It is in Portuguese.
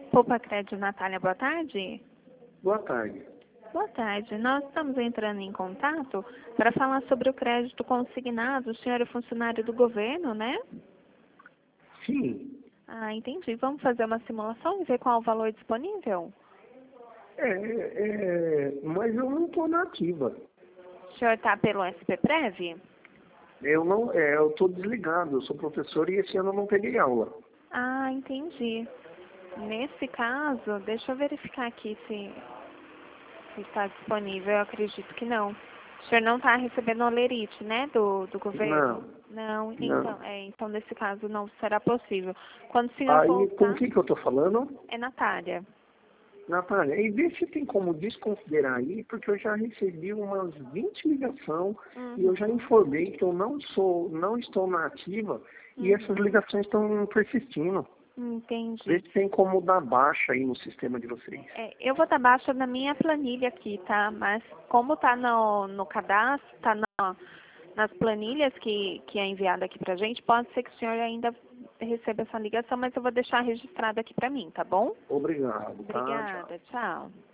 Poupa Crédito Natália, boa tarde. Boa tarde. Boa tarde. Nós estamos entrando em contato para falar sobre o crédito consignado. O senhor é funcionário do governo, né? Sim. Ah, entendi. Vamos fazer uma simulação e ver qual o valor disponível? Mas eu não estou na ativa. O senhor está pelo SPPrev? Eu estou desligado, eu sou professor e esse ano eu não peguei aula. Ah, entendi. Nesse caso, deixa eu verificar aqui se está disponível. Eu acredito que não. O senhor não está recebendo olerite, né, do governo? Não. Não. Então nesse caso não será possível. Quando o senhor Aí, com voltar, quem que eu estou falando? é Natália. Natália, e vê se tem como desconsiderar aí, porque eu já recebi umas 20 ligações e eu já informei que eu não estou na ativa e essas ligações estão persistindo. Entendi. Vê se tem como dar baixa aí no sistema de vocês. Eu vou dar baixa na minha planilha aqui, tá? Mas como tá no cadastro, tá nas planilhas que é enviada aqui pra gente, pode ser que o senhor ainda receba essa ligação, mas eu vou deixar registrado aqui pra mim, tá bom? Obrigado, tá? Tchau. Obrigada, tchau.